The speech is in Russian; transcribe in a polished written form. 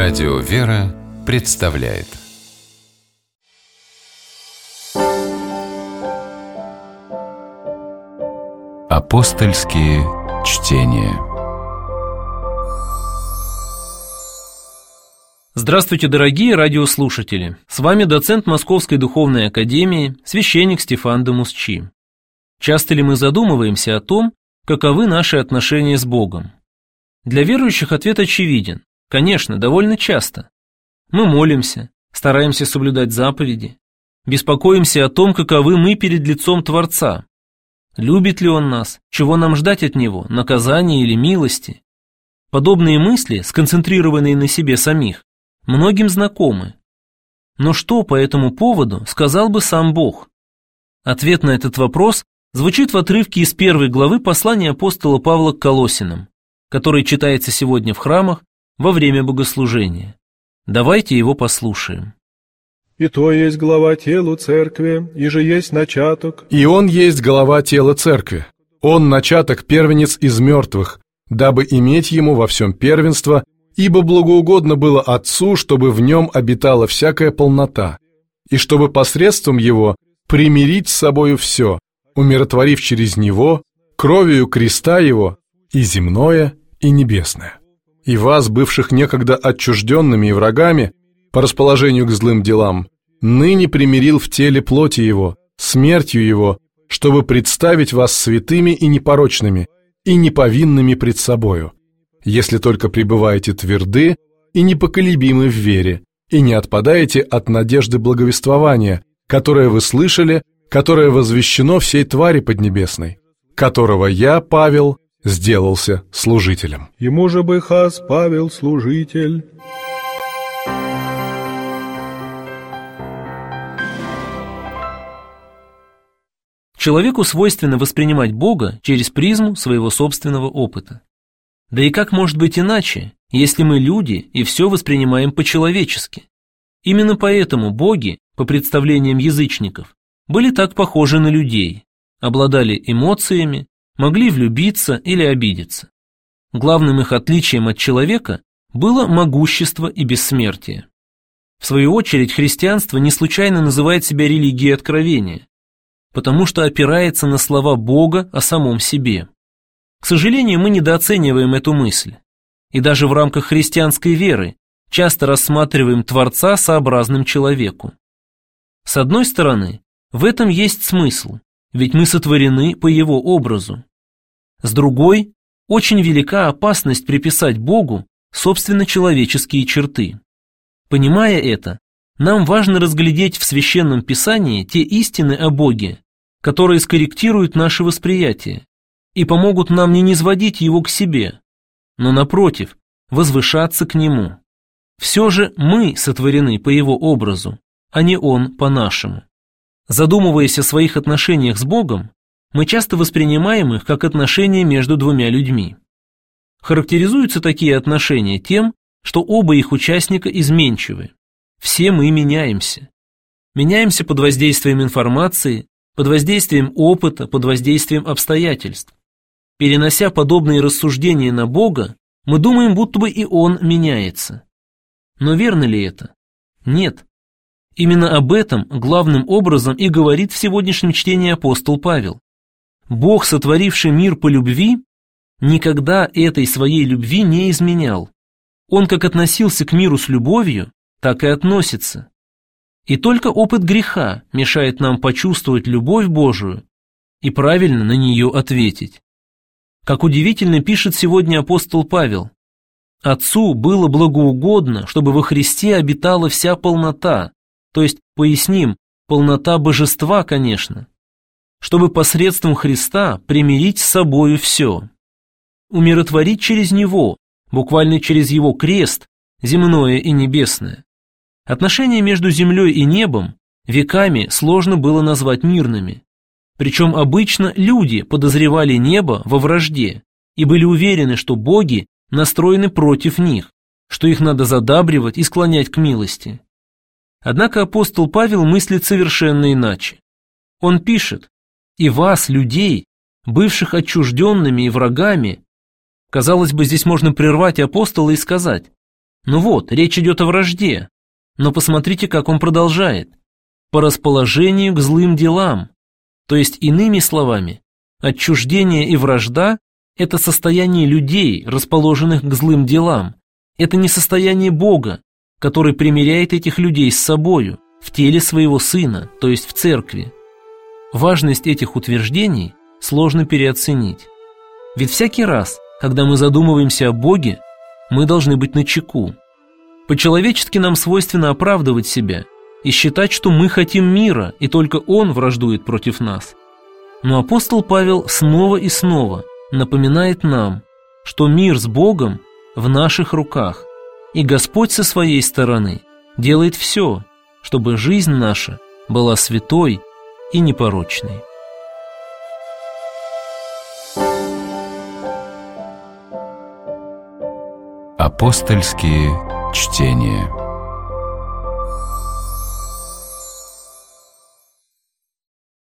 Радио «Вера» представляет Апостольские чтения. Здравствуйте, дорогие радиослушатели! С вами доцент Московской Духовной Академии, священник Стефан де Мусчи. Часто ли мы задумываемся о том, каковы наши отношения с Богом? Для верующих ответ очевиден. Конечно, довольно часто. Мы молимся, стараемся соблюдать заповеди, беспокоимся о том, каковы мы перед лицом Творца. Любит ли Он нас? Чего нам ждать от Него? Наказания или милости? Подобные мысли, сконцентрированные на себе самих, многим знакомы. Но что по этому поводу сказал бы сам Бог? Ответ на этот вопрос звучит в отрывке из 1 главы послания апостола Павла к Колоссянам, который читается сегодня в храмах во время богослужения. Давайте его послушаем. «И то есть глава телу церкви, и же есть начаток». И он есть глава тела церкви. Он начаток первенец из мертвых, дабы иметь ему во всем первенство, ибо благоугодно было Отцу, чтобы в нем обитала всякая полнота, и чтобы посредством его примирить с собою все, умиротворив через него, кровью креста его, и земное, и небесное. И вас, бывших некогда отчужденными и врагами, по расположению к злым делам, ныне примирил в теле плоти его, смертью его, чтобы представить вас святыми и непорочными, и неповинными пред собою, если только пребываете тверды и непоколебимы в вере, и не отпадаете от надежды благовествования, которое вы слышали, которое возвещено всей твари поднебесной, которого я, Павел, сделался служителем. Ему же бы хас Павел служитель. Человеку свойственно воспринимать Бога через призму своего собственного опыта. Да и как может быть иначе, если мы люди и все воспринимаем по-человечески? Именно поэтому боги, по представлениям язычников, были так похожи на людей, обладали эмоциями, могли влюбиться или обидеться. Главным их отличием от человека было могущество и бессмертие. В свою очередь, христианство не случайно называет себя религией откровения, потому что опирается на слова Бога о самом себе. К сожалению, мы недооцениваем эту мысль, и даже в рамках христианской веры часто рассматриваем Творца сообразным человеку. С одной стороны, в этом есть смысл, ведь мы сотворены по Его образу. С другой, очень велика опасность приписать Богу собственно человеческие черты. Понимая это, нам важно разглядеть в Священном Писании те истины о Боге, которые скорректируют наше восприятие и помогут нам не низводить Его к себе, но, напротив, возвышаться к Нему. Все же мы сотворены по Его образу, а не Он по нашему. Задумываясь о своих отношениях с Богом, мы часто воспринимаем их как отношения между двумя людьми. Характеризуются такие отношения тем, что оба их участника изменчивы. Все мы меняемся. Меняемся под воздействием информации, под воздействием опыта, под воздействием обстоятельств. Перенося подобные рассуждения на Бога, мы думаем, будто бы и Он меняется. Но верно ли это? Нет. Именно об этом главным образом и говорит в сегодняшнем чтении апостол Павел. Бог, сотворивший мир по любви, никогда этой своей любви не изменял. Он как относился к миру с любовью, так и относится. И только опыт греха мешает нам почувствовать любовь Божию и правильно на нее ответить. Как удивительно пишет сегодня апостол Павел: «Отцу было благоугодно, чтобы во Христе обитала вся полнота», то есть, поясним, полнота божества, конечно, чтобы посредством Христа примирить с собою все, умиротворить через Него, буквально через Его крест, земное и небесное. Отношения между землей и небом веками сложно было назвать мирными, причем обычно люди подозревали небо во вражде и были уверены, что боги настроены против них, что их надо задабривать и склонять к милости. Однако апостол Павел мыслит совершенно иначе. Он пишет: «И вас, людей, бывших отчужденными и врагами». Казалось бы, здесь можно прервать апостола и сказать: Ну вот, речь идет о вражде. Но посмотрите, как он продолжает. По расположению к злым делам. То есть, иными словами, отчуждение и вражда – это состояние людей, расположенных к злым делам. Это не состояние Бога, который примиряет этих людей с собою, в теле своего Сына, то есть в церкви. Важность этих утверждений сложно переоценить. Ведь всякий раз, когда мы задумываемся о Боге, мы должны быть начеку. По-человечески нам свойственно оправдывать себя и считать, что мы хотим мира, и только Он враждует против нас. Но апостол Павел снова и снова напоминает нам, что мир с Богом в наших руках, и Господь со своей стороны делает все, чтобы жизнь наша была святой и непорочной. Апостольские чтения.